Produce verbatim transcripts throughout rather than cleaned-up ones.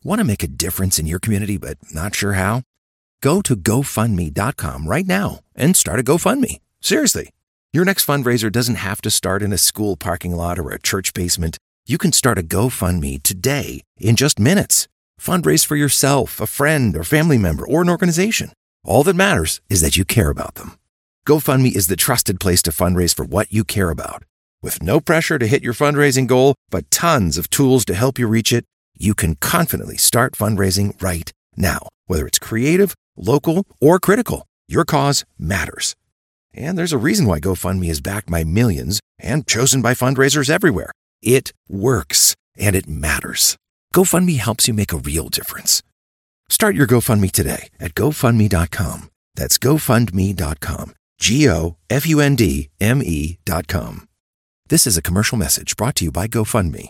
Want to make a difference in your community but not sure how? Go to go fund me dot com right now and start a GoFundMe. Seriously. Your next fundraiser doesn't have to start in a school parking lot or a church basement. You can start a GoFundMe today in just minutes. Fundraise for yourself, a friend, or family member, or an organization. All that matters is that you care about them. GoFundMe is the trusted place to fundraise for what you care about. With no pressure to hit your fundraising goal, but tons of tools to help you reach it, you can confidently start fundraising right now. Whether it's creative, local, or critical, your cause matters. And there's a reason why GoFundMe is backed by millions and chosen by fundraisers everywhere. It works, and it matters. GoFundMe helps you make a real difference. Start your GoFundMe today at go fund me dot com. That's go fund me dot com. G O F U N D M E dot com. This is a commercial message brought to you by GoFundMe.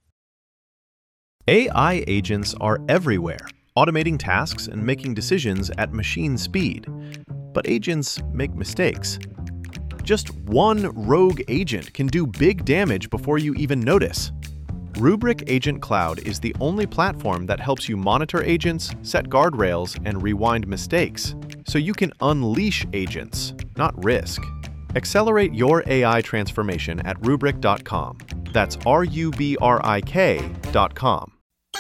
A I agents are everywhere, automating tasks and making decisions at machine speed. But agents make mistakes. Just one rogue agent can do big damage before you even notice. Rubrik Agent Cloud is the only platform that helps you monitor agents, set guardrails, and rewind mistakes, so you can unleash agents, not risk. Accelerate your A I transformation at rubrik dot com. That's R U B R I K dot com.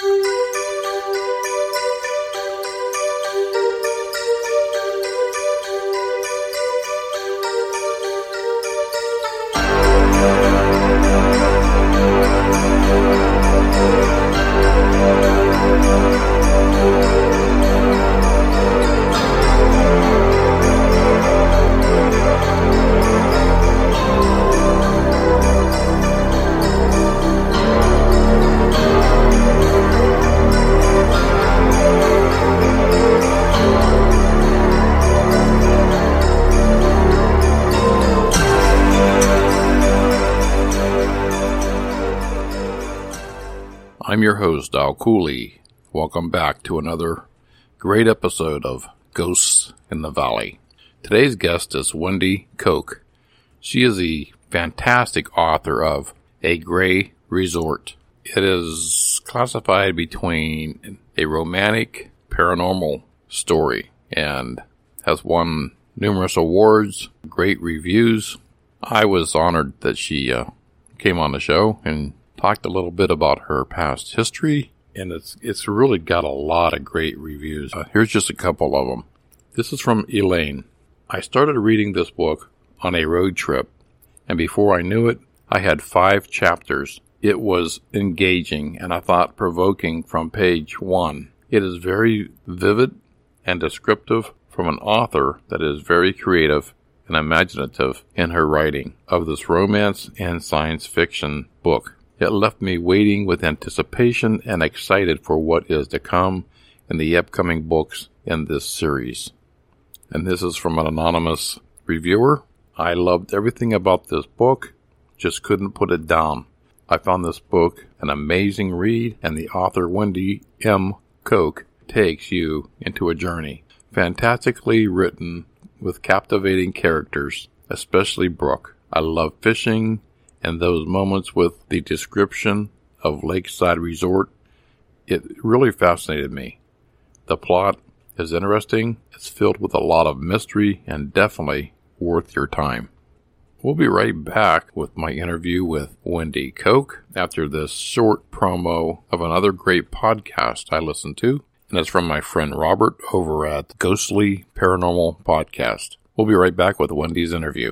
I'm your host, Al Cooley. Welcome back to another great episode of Ghosts in the Valley. Today's guest is Wendy Koch. She is the fantastic author of A Gray Resort. It is classified between a romantic paranormal story and has won numerous awards, great reviews. I was honored that she uh, came on the show and talked a little bit about her past history, and it's it's really got a lot of great reviews. Uh, here's just a couple of them. This is from Elaine. I started reading this book on a road trip, and before I knew it, I had five chapters. It was engaging and I thought provoking from page one. It is very vivid and descriptive from an author that is very creative and imaginative in her writing of this romance and science fiction book. It left me waiting with anticipation and excited for what is to come in the upcoming books in this series. And this is from an anonymous reviewer. I loved everything about this book, just couldn't put it down. I found this book an amazing read, and the author Wendy M. Koch takes you into a journey. Fantastically written with captivating characters, especially Brooke. I love fishing, and those moments with the description of Lakeside Resort, it really fascinated me. The plot is interesting, it's filled with a lot of mystery, and definitely worth your time. We'll be right back with my interview with Wendy Koch after this short promo of another great podcast I listen to, and it's from my friend Robert over at Ghostly Paranormal Podcast. We'll be right back with Wendy's interview.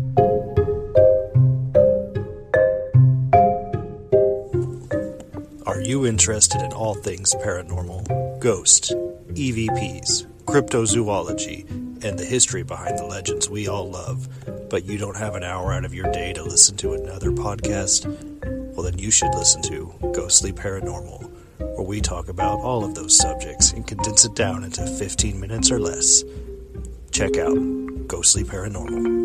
Are you interested in all things paranormal, ghosts, E V Ps, cryptozoology, and the history behind the legends we all love, but you don't have an hour out of your day to listen to another podcast? Well, then you should listen to Ghostly Paranormal, where we talk about all of those subjects and condense it down into fifteen minutes or less. Check out Ghostly Paranormal.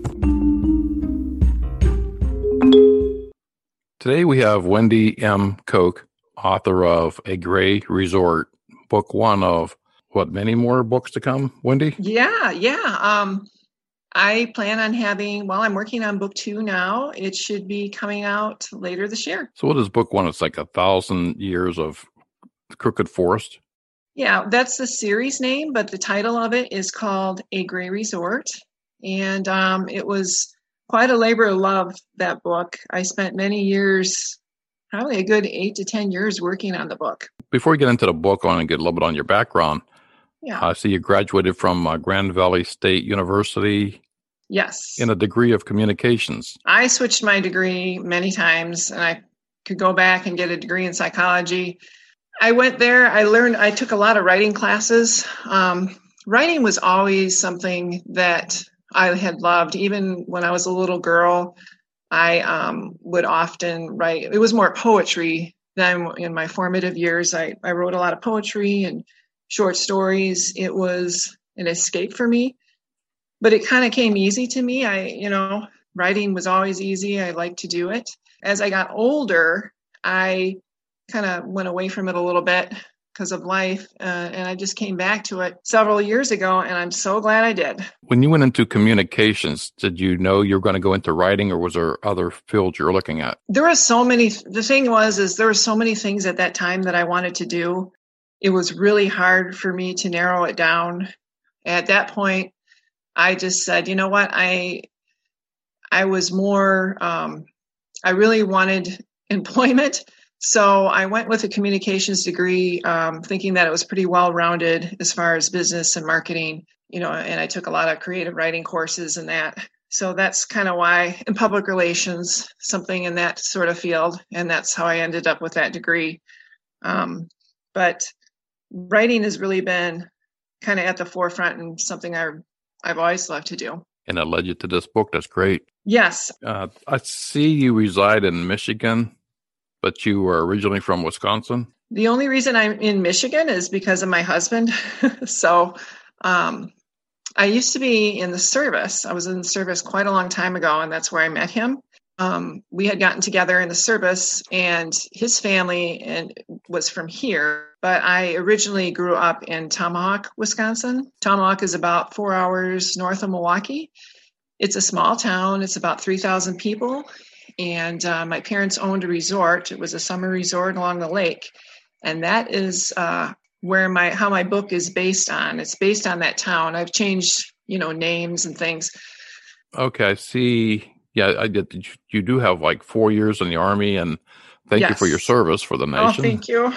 Today we have Wendy M. Koch, author of A Gray Resort, book one of, what, many more books to come, Wendy? Yeah, yeah. Um, I plan on having, well, I'm working on book two now. It should be coming out later this year. So what is book one? It's like a thousand years of Crooked Forest? Yeah, that's the series name, but the title of it is called A Gray Resort. And um, it was quite a labor of love, that book. I spent many years, probably a good eight to ten years working on the book. Before we get into the book, I want to get a little bit on your background. Yeah. I see you graduated from uh, Grand Valley State University. Yes. In a degree of communications. I switched my degree many times, and I could go back and get a degree in psychology. I went there. I learned, I took a lot of writing classes. Um, writing was always something that I had loved. Even when I was a little girl, I um, would often write. It was more poetry than in my formative years. I, I wrote a lot of poetry and short stories. It was an escape for me, but it kind of came easy to me. I, you know, writing was always easy. I liked to do it. As I got older, I kind of went away from it a little bit because of life. Uh, and I just came back to it several years ago, and I'm so glad I did. When you went into communications, did you know you were going to go into writing, or was there other fields you were looking at? There were so many. The thing was, is there were so many things at that time that I wanted to do. It was really hard for me to narrow it down. At that point, I just said, you know what, I, I was more, um, I really wanted employment. So I went with a communications degree, um, thinking that it was pretty well-rounded as far as business and marketing, you know, and I took a lot of creative writing courses and that. So that's kind of why, in public relations, something in that sort of field. And that's how I ended up with that degree. Um, but writing has really been kind of at the forefront and something I, I've always loved to do. And it led you to this book. That's great. Yes. Uh, I see you reside in Michigan, but you were originally from Wisconsin. The only reason I'm in Michigan is because of my husband. so um, I used to be in the service. I was in the service quite a long time ago, and that's where I met him. Um, we had gotten together in the service, and his family and was from here. But I originally grew up in Tomahawk, Wisconsin. Tomahawk is about four hours north of Milwaukee. It's a small town. It's about three thousand people. And uh, my parents owned a resort. It was a summer resort along the lake. And that is uh, where my how my book is based on. It's based on that town. I've changed, you know, names and things. Okay, I see. Yeah, I did. You, you do have like four years in the Army, and thank yes. you for your service for the nation. Oh, thank you.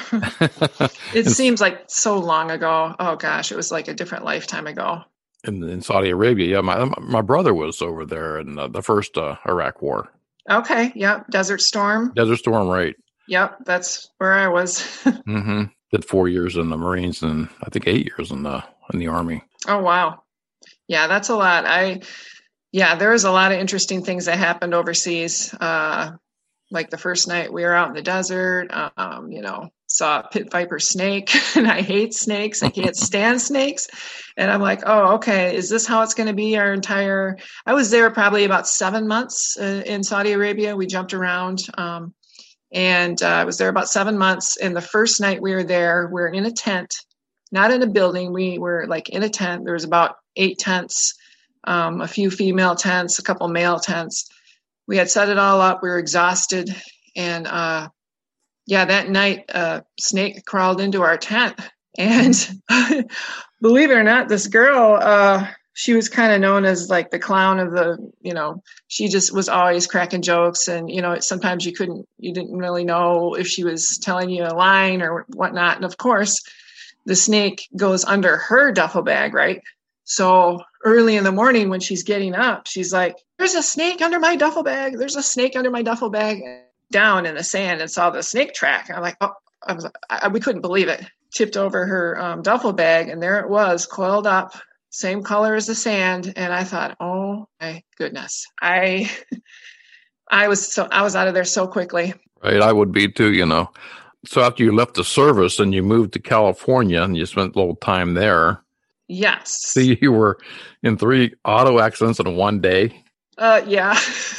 It seems like so long ago. Oh gosh, it was like a different lifetime ago. In, in Saudi Arabia, yeah, my my brother was over there in the, the first uh, Iraq War. Okay, yep, Desert Storm. Desert Storm, right? Yep, that's where I was. mm-hmm. Did four years in the Marines and I think eight years in the in the Army. Oh wow, yeah, that's a lot. I. Yeah, there was a lot of interesting things that happened overseas. Uh, like the first night we were out in the desert, um, you know, saw a pit viper snake, and I hate snakes. I can't stand snakes. And I'm like, oh, okay, is this how it's going to be our entire, I was there probably about seven months uh, in Saudi Arabia. We jumped around. Um, and uh, I was there about seven months. And the first night we were there, we were in a tent, not in a building. We were like in a tent. There was about eight tents. Um, a few female tents, a couple male tents. We had set it all up. We were exhausted. And uh, yeah, that night, a snake crawled into our tent. And believe it or not, this girl, uh, she was kind of known as like the clown of the, you know, she just was always cracking jokes. And, you know, sometimes you couldn't, you didn't really know if she was telling you a line or whatnot. And of course, the snake goes under her duffel bag, right? So early in the morning when she's getting up, she's like, there's a snake under my duffel bag. There's a snake under my duffel bag. Down in the sand and saw the snake track. I'm like, oh, I was, I, we couldn't believe it. Tipped over her um, duffel bag, and there it was, coiled up, same color as the sand. And I thought, oh my goodness, I, I was so, I was out of there so quickly. Right, I would be too, you know. So after you left the service and you moved to California and you spent a little time there. Yes. See, you were in three auto accidents in one day. Uh, yeah.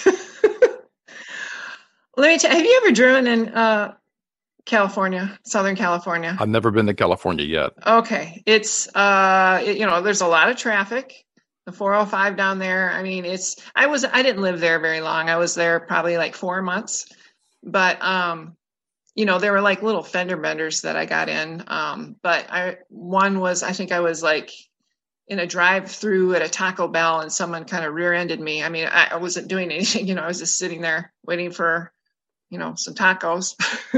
Let me tell you, have you ever driven in uh, California, Southern California? I've never been to California yet. Okay. It's, uh, it, you know, there's a lot of traffic. The four oh five down there. I mean, it's, I was, I didn't live there very long. I was there probably like four months, but um, you know, they were like little fender benders that I got in. Um, but I, one was, I think I was like in a drive through at a Taco Bell and someone kind of rear ended me. I mean, I, I wasn't doing anything, you know, I was just sitting there waiting for, you know, some tacos.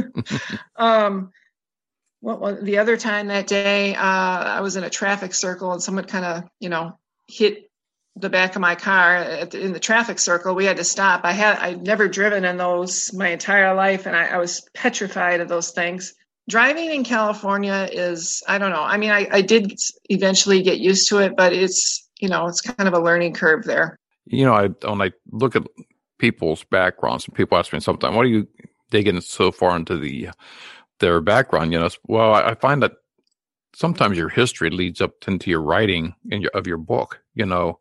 um, what was the other time that day? Uh, I was in a traffic circle and someone kind of, you know, hit the back of my car at the, in the traffic circle. We had to stop. I had, I'd never driven in those my entire life. And I, I was petrified of those things. Driving in California is, I don't know. I mean, I, I did eventually get used to it, but it's, you know, it's kind of a learning curve there. You know, I, when I look at people's backgrounds, and people ask me sometimes, what are you digging so far into the their background? You know, well, I, I find that sometimes your history leads up into your writing in your, of your book. You know,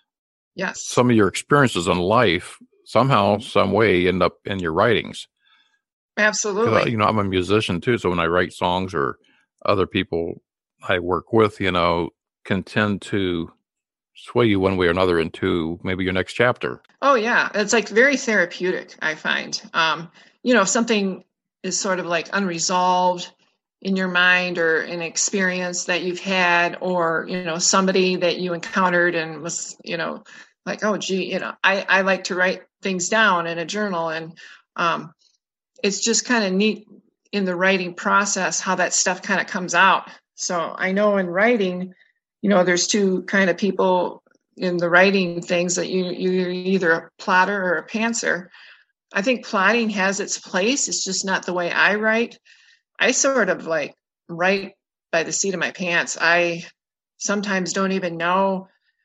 yes, some of your experiences in life somehow, some way, end up in your writings. Absolutely. I, you know, I'm a musician too, so when I write songs or other people I work with, you know, can tend to sway you one way or another into maybe your next chapter. Oh yeah, it's like very therapeutic, I find. Um, you know, if something is sort of like unresolved in your mind or an experience that you've had, or, you know, somebody that you encountered and was, you know, like, oh, gee, you know, I, I like to write things down in a journal. And um, it's just kind of neat in the writing process how that stuff kind of comes out. So I know in writing, you know, there's two kind of people in the writing things that you, you're either a plotter or a pantser. I think plotting has its place. It's just not the way I write. I sort of like write by the seat of my pants. I sometimes don't even know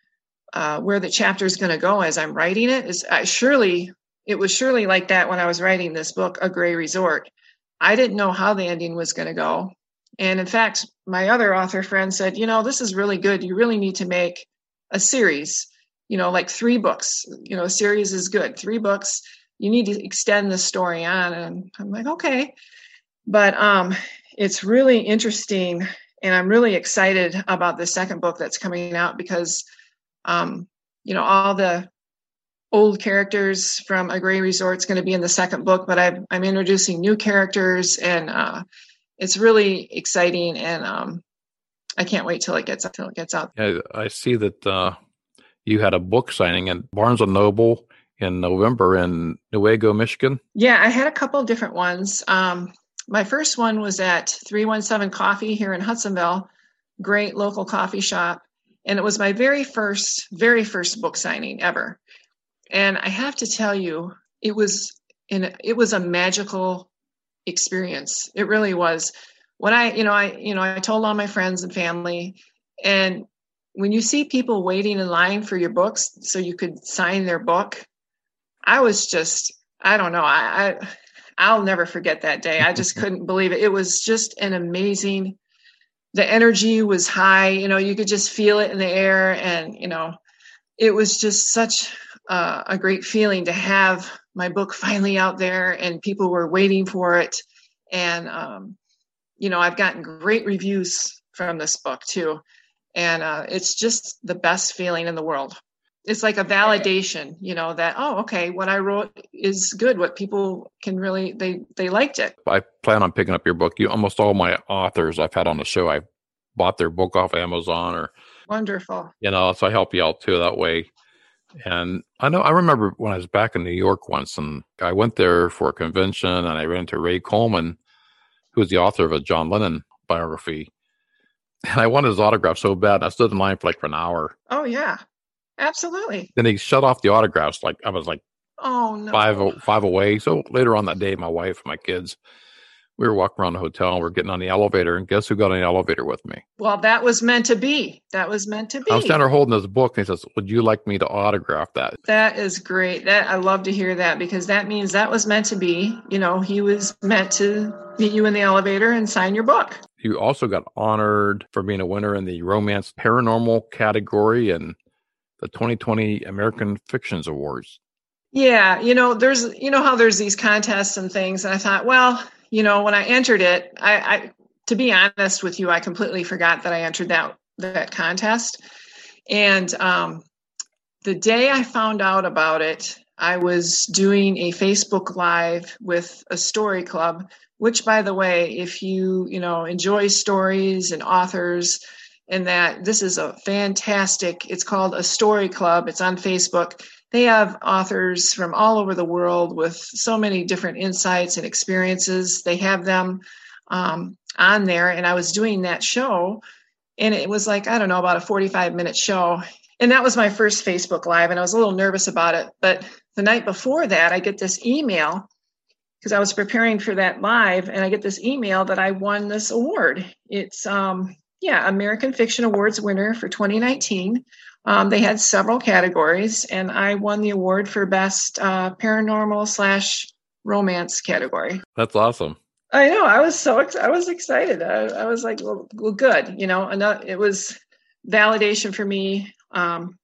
uh, where the chapter is going to go as I'm writing it. Is I surely it was surely like that when I was writing this book, A Gray Resort. I didn't know how the ending was going to go. And in fact, my other author friend said, you know, this is really good. You really need to make a series, you know, like three books. You know, a series is good. Three books. You need to extend the story on. And I'm like, okay. But um, it's really interesting. And I'm really excited about the second book that's coming out because, um, you know, all the old characters from A Gray Resort is going to be in the second book, but I've, I'm introducing new characters and uh, it's really exciting. And um, I can't wait till it gets till it gets out. Yeah, I see that uh, you had a book signing at Barnes and Noble in November in Newaygo, Michigan. Yeah, I had a couple of different ones. Um, my first one was at three one seven Coffee here in Hudsonville, great local coffee shop. And it was my very first, very first book signing ever. And I have to tell you, it was in it was a magical experience. It really was. When I, you know, I, you know, I told all my friends and family, and when you see people waiting in line for your books so you could sign their book, I was just, I don't know, I, I I'll never forget that day. I just couldn't believe it. It was just an amazing. The energy was high. You know, you could just feel it in the air, and you know, it was just such uh, a great feeling to have my book finally out there, and people were waiting for it, and um, you know, I've gotten great reviews from this book too. And uh, it's just the best feeling in the world. It's like a validation, you know, that, oh, okay, what I wrote is good. What people can really, they, they liked it. I plan on picking up your book. You, almost all my authors I've had on the show, I bought their book off Amazon or, wonderful. You know, so I help you out too that way. And I know, I remember when I was back in New York once, and I went there for a convention, and I ran into Ray Coleman, who was the author of a John Lennon biography. And I wanted his autograph so bad. I stood in line for like for an hour. Oh, yeah, absolutely. Then he shut off the autographs. Like I was like oh, no. five, five away. So later on that day, my wife and my kids, we were walking around the hotel and we're getting on the elevator. And guess who got on the elevator with me? Well, that was meant to be. That was meant to be. I was standing there holding his book, and he says, would you like me to autograph that? That is great. That I love to hear that, because that means that was meant to be. You know, he was meant to meet you in the elevator and sign your book. You also got honored for being a winner in the Romance Paranormal category and the twenty twenty American Fictions Awards. Yeah, you know, there's, you know how there's these contests and things. And I thought, well, you know, when I entered it, I, I to be honest with you, I completely forgot that I entered that that contest. And um, the day I found out about it, I was doing a Facebook Live with a story club which, by the way, if you, you know, enjoy stories and authors, and that this is a fantastic, it's called A Story Club. It's on Facebook. They have authors from all over the world with so many different insights and experiences. They have them um, on there. And I was doing that show, and it was like, I don't know, about a forty-five minute show. And that was my first Facebook Live, and I was a little nervous about it. But the night before that, I get this email, because I was preparing for that live, and I get this email that I won this award. It's, um, yeah, American Fiction Awards winner for twenty nineteen. Um, they had several categories, and I won the award for best uh, paranormal slash romance category. That's awesome. I know. I was so ex- I was excited. I, I was like, well, well, good. You know, enough, it was validation for me. Um,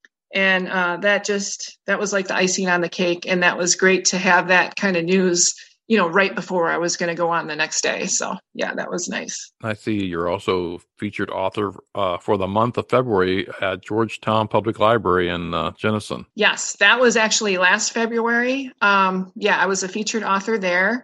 and uh, that just, that was like the icing on the cake. And that was great to have that kind of news, you know, right before I was going to go on the next day. So yeah, that was nice. I see you're also featured author uh, for the month of February at Georgetown Public Library in uh, Jenison. Yes, that was actually last February. Um, yeah, I was a featured author there.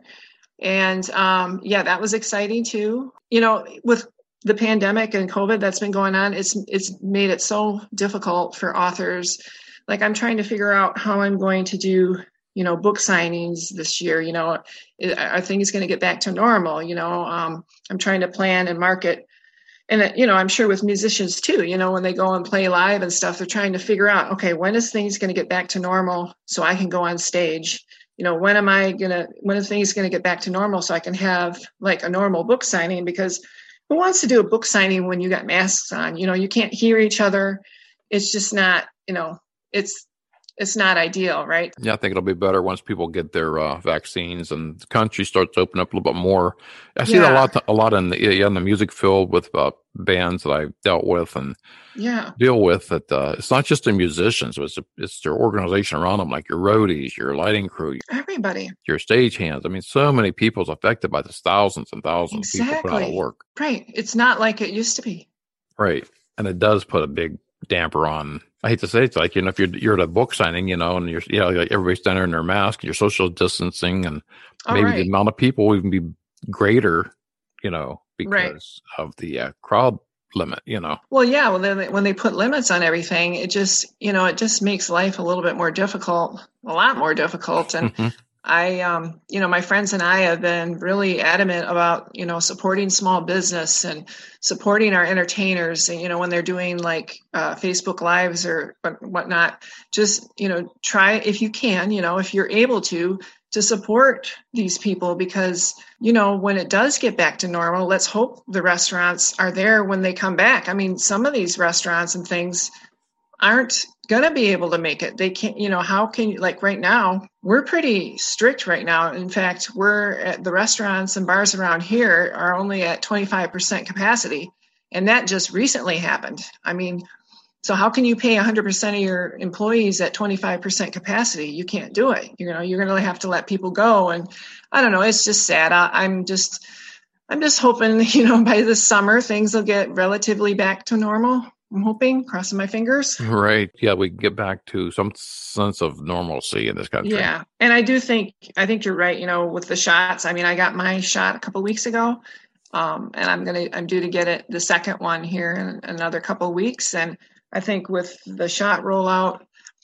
And um, yeah, that was exciting too. You know, with the pandemic and COVID that's been going on, it's it's made it so difficult for authors. Like, I'm trying to figure out how I'm going to do, you know, book signings this year. You know, are things going to get back to normal? You know, um, I'm trying to plan and market. And, you know, I'm sure with musicians too, you know, when they go and play live and stuff, they're trying to figure out, okay, when is things going to get back to normal so I can go on stage? You know, when am I going to, when are things going to get back to normal so I can have like a normal book signing? Because who wants to do a book signing when you got masks on? You know, you can't hear each other. It's just not, you know, it's, it's not ideal, right? Yeah, I think it'll be better once people get their uh, vaccines and the country starts to open up a little bit more. I see Yeah. that a lot, a lot in the, yeah, in the music field with uh, bands that I've dealt with and Yeah. deal with. That uh, it's not just the musicians; it's it's their organization around them, like your roadies, your lighting crew, Everybody. your stagehands. I mean, so many people's affected by this. Thousands and thousands of people put out of Exactly. work. Right. It's not like it used to be. Right. And it does put a big damper on, I hate to say it, it's like, you know, if you're, you're at a book signing, you know, and you're, you know, like everybody's standing in their mask, you're social distancing, and All maybe right. the amount of people will even be greater, you know, because Right. of the uh, crowd limit, you know. Well, yeah. Well, then when they put limits on everything, it just, you know, it just makes life a little bit more difficult, a lot more difficult. And I, um, you know, my friends and I have been really adamant about, you know, supporting small business and supporting our entertainers. And, you know, when they're doing like uh, Facebook Lives or whatnot, just, you know, try if you can, you know, if you're able to, to support these people, because, you know, when it does get back to normal, let's hope the restaurants are there when they come back. I mean, some of these restaurants and things aren't going to be able to make it. They can't, you know, how can you, like right now, we're pretty strict right now. In fact, we're at the restaurants and bars around here are only at twenty-five percent capacity. And that just recently happened. I mean, so how can you pay one hundred percent of your employees at twenty-five percent capacity? You can't do it. You know, you're going to have to let people go. And I don't know, it's just sad. I, I'm just, I'm just hoping, you know, by this summer, things will get relatively back to normal. I'm hoping, crossing my fingers. Right. Yeah, we can get back to some sense of normalcy in this country. Yeah. And I do think, I think you're right, you know, with the shots. I mean, I got my shot a couple of weeks ago, um, and I'm going to, I'm due to get it, the second one here in another couple of weeks. And I think with the shot rollout,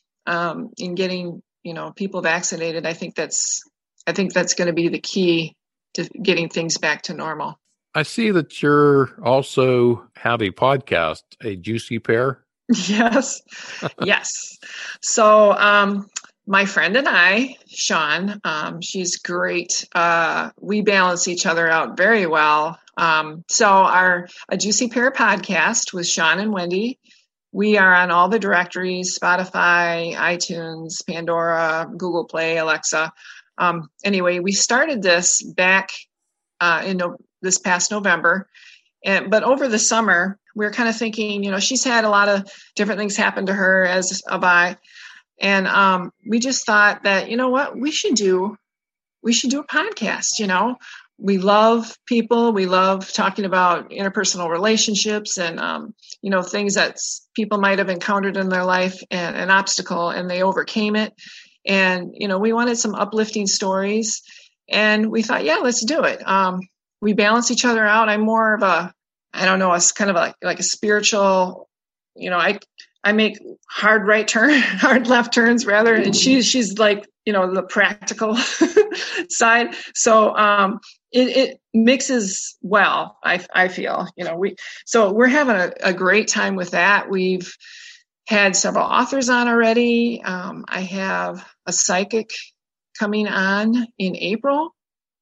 um, in getting, you know, people vaccinated, I think that's, I think that's going to be the key to getting things back to normal. I see that you're also have a podcast, A Juicy Pear. Yes. Yes. So, um, my friend and I, Sean, um, she's great. Uh, we balance each other out very well. Um, so our A Juicy Pear podcast with Sean and Wendy, we are on all the directories, Spotify, iTunes, Pandora, Google Play, Alexa. Um, anyway, we started this back uh, in no- this past November. And, but over the summer, we were kind of thinking, you know, she's had a lot of different things happen to her as a bi. And um, we just thought that, you know what, we should do, we should do a podcast. You know, we love people. We love talking about interpersonal relationships and, um, you know, things that people might have encountered in their life and an obstacle and they overcame it. And, you know, we wanted some uplifting stories. And we thought, yeah, let's do it. Um, we balance each other out. I'm more of a, I don't know, it's kind of like, like a spiritual, you know, I, I make hard right turn, hard left turns rather. And she's, she's like, you know, the practical side. So, um, it, it mixes well, I, I feel, you know, we, so we're having a, a great time with that. We've had several authors on already. Um, I have a psychic coming on in April.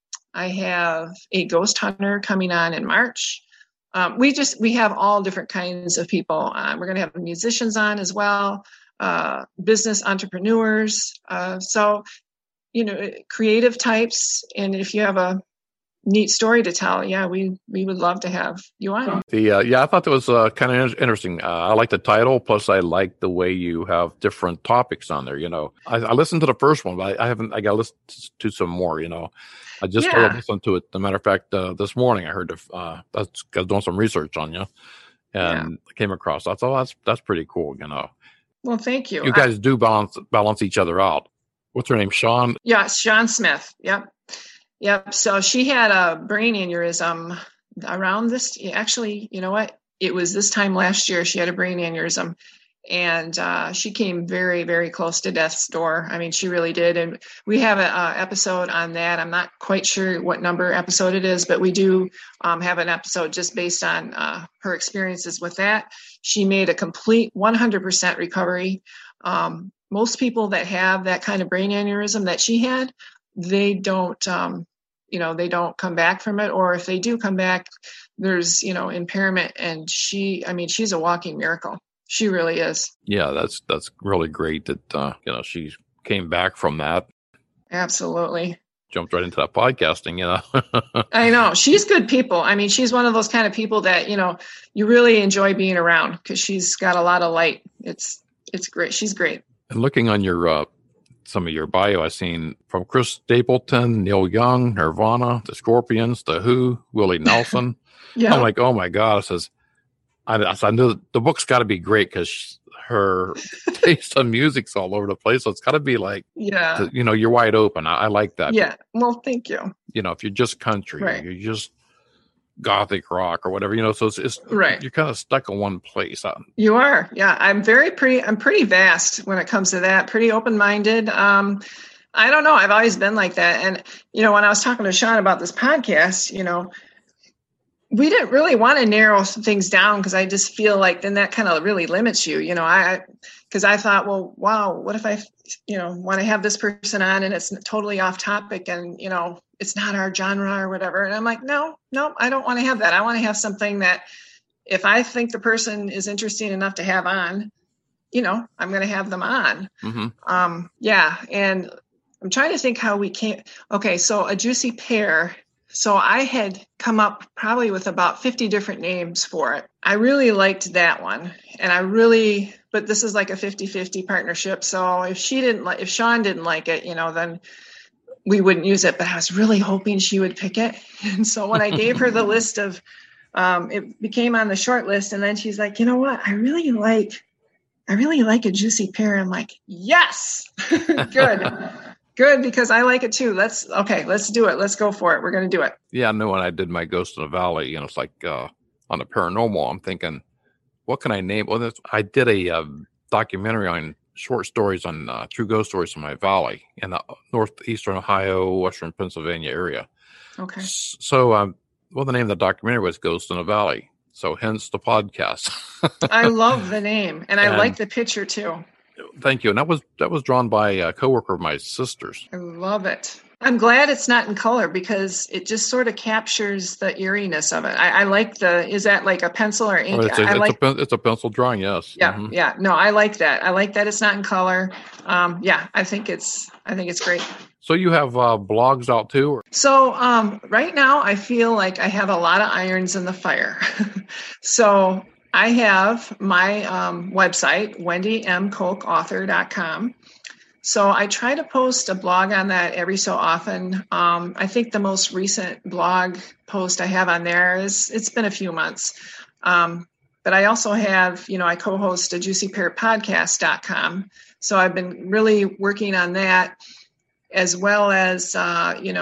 I have a ghost hunter coming on in March. Um, we just, we have all different kinds of people. Uh, we're going to have musicians on as well, uh, business entrepreneurs. Uh, so, you know, creative types. And if you have a neat story to tell, yeah, we, we would love to have you on. The, uh, yeah, I thought that was uh, kind of interesting. Uh, I like the title. Plus I like the way you have different topics on there. You know, I, I listened to the first one, but I, I haven't, I got to listen to some more, you know. I just Yeah. started listening to it. As a matter of fact, uh, this morning I heard, uh, I was doing some research on you and I came across, I thought, oh, that's, that's pretty cool. You know, Well, thank you. you guys do balance, balance each other out. What's her name? Sean? Yeah, Sean Smith. Yep. Yep. So she had a brain aneurysm around this. Actually, you know what? It was this time last year. She had a brain aneurysm and uh, she came very, very close to death's door. I mean, she really did. And we have an episode on that. I'm not quite sure what number episode it is, but we do um, have an episode just based on uh, her experiences with that. She made a complete one hundred percent recovery. Um, most people that have that kind of brain aneurysm that she had, they don't, um, you know, they don't come back from it. Or if they do come back, there's, you know, impairment. And she, I mean, she's a walking miracle. She really is. Yeah, that's, that's really great that, uh, you know, she came back from that. Absolutely. Jumped right into that podcasting, you know. I know. She's good people. I mean, she's one of those kind of people that, you know, you really enjoy being around because she's got a lot of light. It's, it's great. She's great. And looking on your, uh, some of your bio, I've seen from Chris Stapleton, Neil Young, Nirvana, the Scorpions, the Who, Willie Nelson. Yeah. I'm like, oh my God. I says, I, I knew the book's got to be great because her taste of music's all over the place. So it's got to be like, yeah, you know, you're wide open. I, I like that. Yeah. Well, thank you. You know, if you're just country, Right. you're just gothic rock or whatever, you know, so it's, it's Right. you're kind of stuck in one place. You are. Yeah. I'm very pretty, I'm pretty vast when it comes to that, pretty open-minded. Um, I don't know. I've always been like that. And, you know, when I was talking to Sean about this podcast, you know, we didn't really want to narrow things down because I just feel like then that kind of really limits you, you know, I, because I thought, well, wow, what if I, you know, want to have this person on and it's totally off topic and, you know, it's not our genre or whatever. And I'm like, no, no, I don't want to have that. I want to have something that if I think the person is interesting enough to have on, you know, I'm going to have them on. Mm-hmm. Um, yeah. And I'm trying to think how we came. Okay. So a juicy pear. So I had come up probably with about fifty different names for it. I really liked that one. And I really, but this is like a fifty-fifty partnership. So if she didn't like, if Sean didn't like it, you know, then we wouldn't use it, but I was really hoping she would pick it. And so when I gave her the list of, um, it became on the short list. And then she's like, you know what? I really like, I really like a juicy pear. I'm like, yes, good. Good, because I like it too. Let's, okay, let's do it. Let's go for it. We're going to do it. Yeah, I know when I did my Ghost in the Valley, you know, it's like uh, on the paranormal, I'm thinking, what can I name? Well, that's, I did a uh, documentary on short stories on uh, true ghost stories in my valley in the northeastern Ohio, western Pennsylvania area. Okay. So, um, well, the name of the documentary was Ghost in the Valley. So hence the podcast. I love the name. And I And- like the picture too. Thank you. And that was that was drawn by a coworker of my sister's. I love it. I'm glad it's not in color because it just sort of captures the eeriness of it. I, I like the, is that like a pencil or ink? Oh, it's, a, I it's, like, a, pen- it's a pencil drawing, yes. yeah, Mhm. yeah. No, I like that. I like that it's not in color. Um, yeah, I think it's, I think it's great. So you have uh, blogs out too? Or? So um, right now I feel like I have a lot of irons in the fire. So I have my um, website, wendy m koch author dot com. So I try to post a blog on that every so often. Um, I think the most recent blog post I have on there is, it's been a few months. Um, but I also have, you know, I co-host a juicy pear podcast dot com. So I've been really working on that, as well as, uh, you know,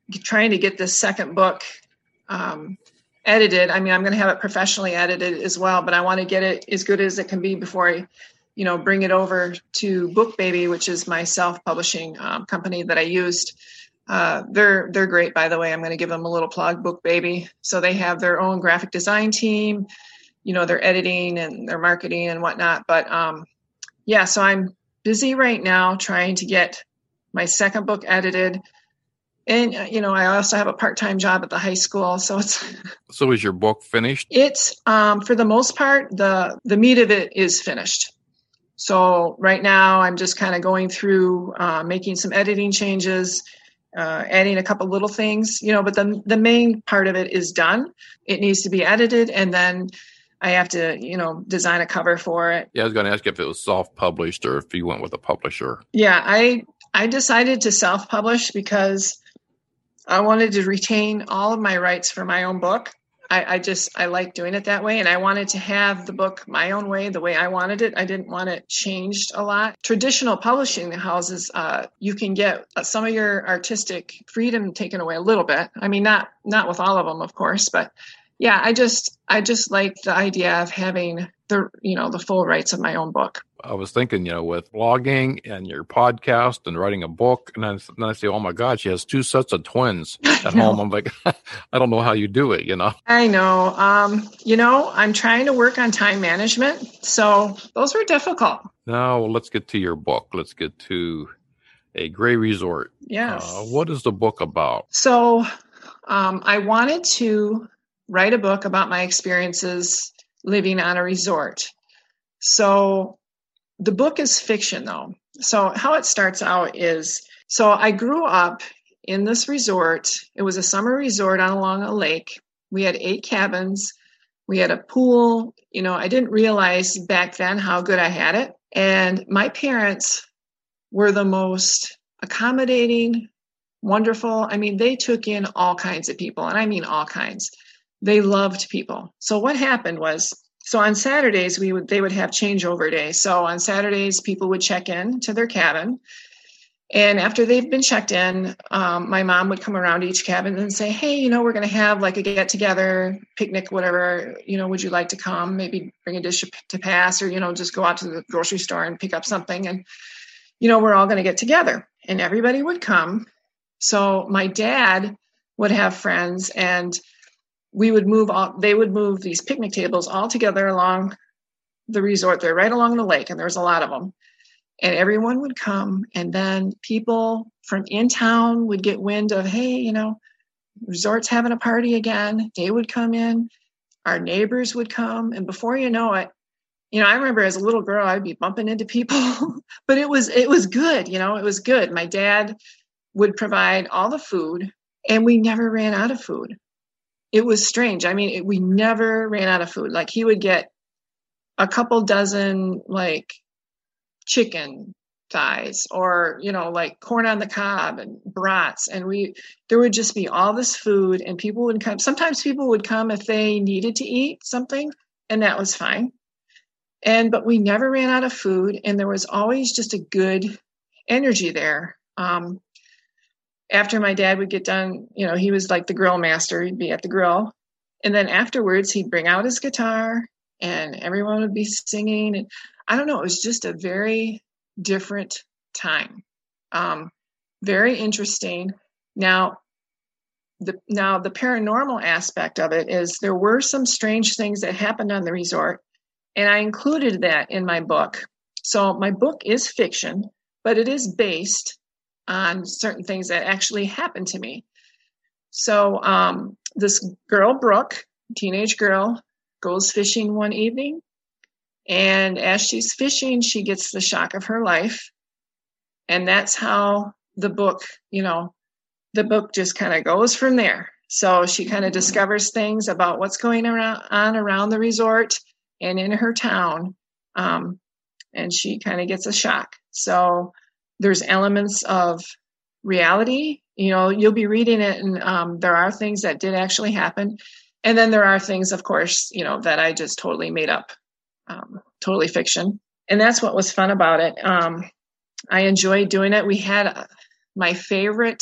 trying to get this second book um, edited. I mean, I'm going to have it professionally edited as well, but I want to get it as good as it can be before I, you know, bring it over to BookBaby, which is my self-publishing um, company that I used. Uh, they're they're great, by the way. I'm going to give them a little plug, BookBaby. So they have their own graphic design team, you know, their editing and their marketing and whatnot. But um, yeah, so I'm busy right now trying to get my second book edited. And, you know, I also have a part-time job at the high school. So it's... So is your book finished? It's, um, for the most part, the, the meat of it is finished. So right now I'm just kind of going through, uh, making some editing changes, uh, adding a couple little things, you know, but the, the main part of it is done. It needs to be edited. And then I have to, you know, design a cover for it. Yeah, I was going to ask you if it was self-published or if you went with a publisher. Yeah, I, I decided to self-publish because I wanted to retain all of my rights for my own book. I, I just, I like doing it that way. And I wanted to have the book my own way, the way I wanted it. I didn't want it changed a lot. Traditional publishing houses, uh, you can get some of your artistic freedom taken away a little bit. I mean, not, not with all of them, of course, but yeah, I just, I just like the idea of having the, you know, the full rights of my own book. I was thinking, you know, with blogging and your podcast and writing a book, and then, then I say, oh my God, she has two sets of twins at home. I'm like, I don't know how you do it, you know? I know. Um, you know, I'm trying to work on time management. So those were difficult. Now let's get to your book. Let's get to A Gray Resort. Yes. Uh, what is the book about? So um, I wanted to write a book about my experiences living on a resort. So the book is fiction, though. So how it starts out is, so I grew up in this resort. It was a summer resort on along a lake. We had eight cabins. We had a pool. You know, I didn't realize back then how good I had it. And my parents were the most accommodating, wonderful. I mean, they took in all kinds of people, and I mean all kinds. They loved people. So what happened was, so on Saturdays, we would they would have changeover day. So on Saturdays, people would check in to their cabin. And after they've been checked in, um, my mom would come around each cabin and say, hey, you know, we're going to have like a get together, picnic, whatever, you know, would you like to come? Maybe bring a dish to pass, or, you know, just go out to the grocery store and pick up something. And, you know, we're all going to get together, and everybody would come. So my dad would have friends, and we would move all, they would move these picnic tables all together along the resort. They're right along the lake, and there's a lot of them. And everyone would come, and then people from in town would get wind of, hey, you know, resort's having a party again. They would come in, our neighbors would come. And before you know it, you know, I remember as a little girl, I'd be bumping into people, but it was, it was good. You know, it was good. My dad would provide all the food, and we never ran out of food. It was strange. I mean, it, we never ran out of food. Like, he would get a couple dozen, like, chicken thighs, or, you know, like corn on the cob and brats. And we, there would just be all this food, and people would come. Sometimes people would come if they needed to eat something, and that was fine. And, but we never ran out of food, and there was always just a good energy there. Um, After my dad would get done, you know, he was like the grill master. He'd be at the grill. And then afterwards, he'd bring out his guitar, and everyone would be singing. And I don't know, it was just a very different time. Um, very interesting. Now, the, now the paranormal aspect of it is there were some strange things that happened on the resort, and I included that in my book. So my book is fiction, but it is based on certain things that actually happened to me. So um, this girl, Brooke, teenage girl, goes fishing one evening. And as she's fishing, she gets the shock of her life. And that's how the book, you know, the book just kind of goes from there. So she kind of discovers things about what's going around, on around the resort and in her town. Um, and she kind of gets a shock. So there's elements of reality. You know, you'll be reading it, and um, there are things that did actually happen. And then there are things, of course, you know, that I just totally made up, um, totally fiction. And that's what was fun about it. Um, I enjoyed doing it. We had uh, my favorite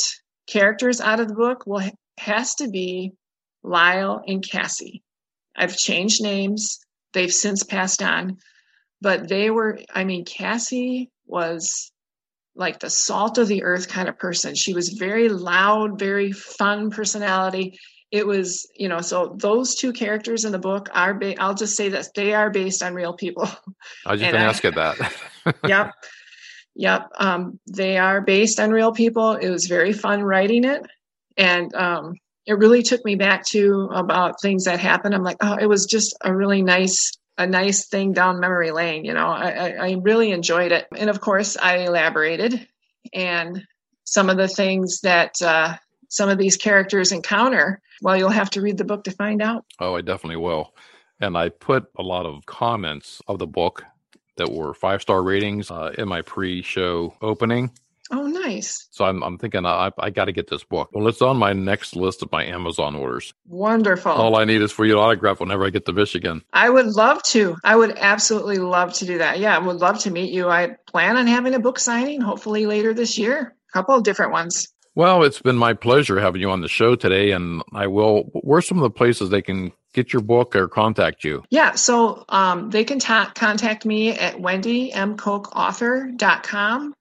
characters out of the book will has to be Lyle and Cassie. I've changed names. They've since passed on, but they were, I mean, Cassie was like the salt of the earth kind of person. She was very loud, very fun personality. It was, you know, so those two characters in the book are, ba- I'll just say that they are based on real people. I was just going to ask you that. Yep. Yep. Um, they are based on real people. It was very fun writing it. And um, it really took me back to about things that happened. I'm like, oh, it was just a really nice a nice thing down memory lane. You know, I, I, I really enjoyed it. And of course I elaborated, and some of the things that uh, some of these characters encounter, well, you'll have to read the book to find out. Oh, I definitely will. And I put a lot of comments of the book that were five-star ratings uh, in my pre-show opening. Oh, nice. So I'm, I'm thinking I, I got to get this book. Well, it's on my next list of my Amazon orders. Wonderful. All I need is for you to autograph whenever I get to Michigan. I would love to. I would absolutely love to do that. Yeah, I would love to meet you. I plan on having a book signing, hopefully later this year. A couple of different ones. Well, it's been my pleasure having you on the show today. And I will, where's some of the places they can get your book or contact you? Yeah, so um, they can ta- contact me at wendy m koch author dot com.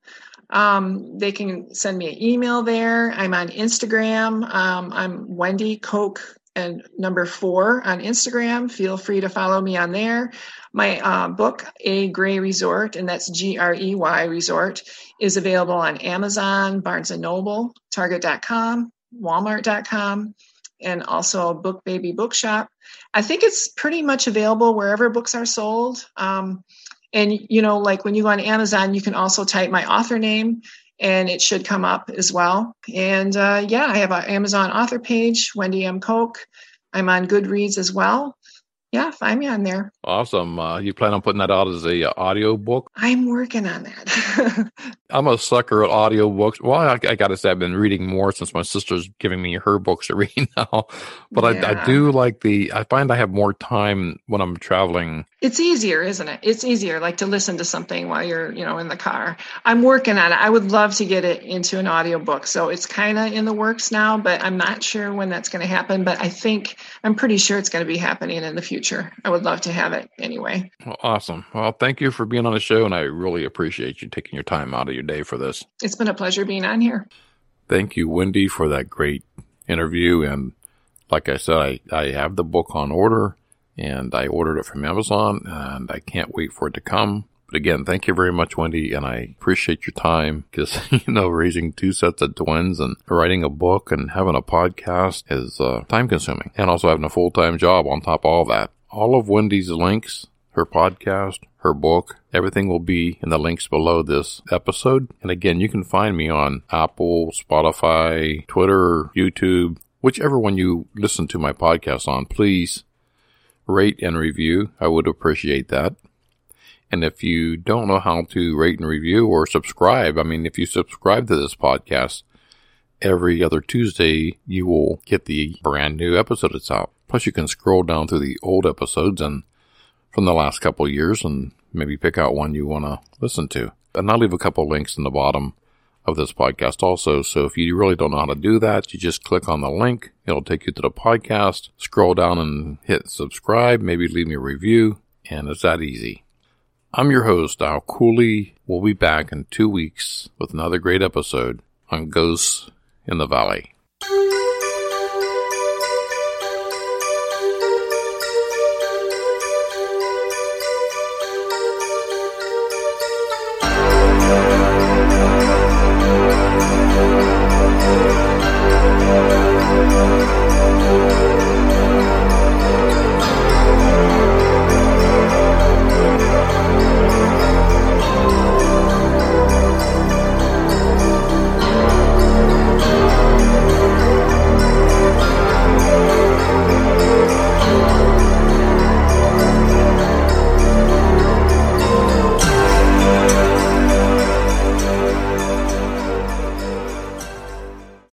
Um, they can send me an email there. I'm on Instagram. Um, I'm Wendy Koch and number four on Instagram. Feel free to follow me on there. My uh, book, A Grey Resort, and that's G R E Y Resort, is available on Amazon, Barnes and Noble, Target dot com, Walmart dot com, and also Book Baby Bookshop. I think it's pretty much available wherever books are sold. Um, And, you know, like when you go on Amazon, you can also type my author name and it should come up as well. And uh, yeah, I have an Amazon author page, Wendy M. Koch. I'm on Goodreads as well. Yeah, find me on there. Awesome. Uh, you plan on putting that out as a uh, audio book? I'm working on that. I'm a sucker at audio books. Well, I, I got to say, I've been reading more since my sister's giving me her books to read now. But yeah. I, I do like the, I find I have more time when I'm traveling. It's easier, isn't it? It's easier, like to listen to something while you're, you know, in the car. I'm working on it. I would love to get it into an audiobook. So it's kind of in the works now, but I'm not sure when that's going to happen. But I think, I'm pretty sure it's going to be happening in the future. I would love to have it anyway. Well, awesome. Well, thank you for being on the show, and I really appreciate you taking your time out of your day for this. It's been a pleasure being on here. Thank you, Wendy, for that great interview. And like I said, I, I have the book on order. And I ordered it from Amazon, and I can't wait for it to come. But again, thank you very much, Wendy, and I appreciate your time because, you know, raising two sets of twins and writing a book and having a podcast is uh, time-consuming. And also having a full-time job on top of all that. All of Wendy's links, her podcast, her book, everything will be in the links below this episode. And again, you can find me on Apple, Spotify, Twitter, YouTube, whichever one you listen to my podcast on, please rate and review. I would appreciate that. And if you don't know how to rate and review or subscribe, I mean, if you subscribe to this podcast, every other Tuesday, you will get the brand new episode that's out. Plus, you can scroll down through the old episodes and from the last couple of years and maybe pick out one you want to listen to. And I'll leave a couple links in the bottom of this podcast also. So if you really don't know how to do that, you just click on the link. It'll take you to the podcast. Scroll down and hit subscribe. Maybe leave me a review. And it's that easy. I'm your host, Al Cooley. We'll be back in two weeks with another great episode on Ghosts in the Valley.